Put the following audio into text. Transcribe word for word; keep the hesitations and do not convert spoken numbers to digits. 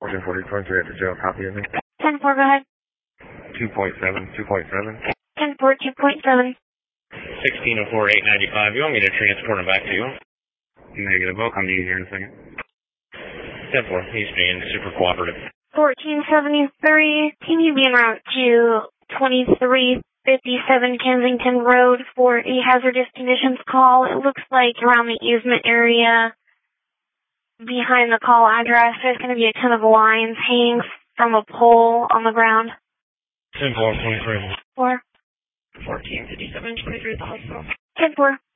fourteen forty, twenty-three at the jail, copy of me. ten four, go ahead. two point seven, two point seven. ten four, two point seven. sixteen oh four, eight ninety-five. You want me to transport him back to you? Negative. I'll come to you here in a second. ten four, he's being super cooperative. fourteen seventy-three, can you be en route to twenty-three fifty-seven Kensington Road for a hazardous conditions call? It looks like around the easement area behind the call address, there's going to be a ton of lines hanging from a pole on the ground. ten four, twenty-three. four. fourteen fifty-seven, twenty-three at the hospital. ten four.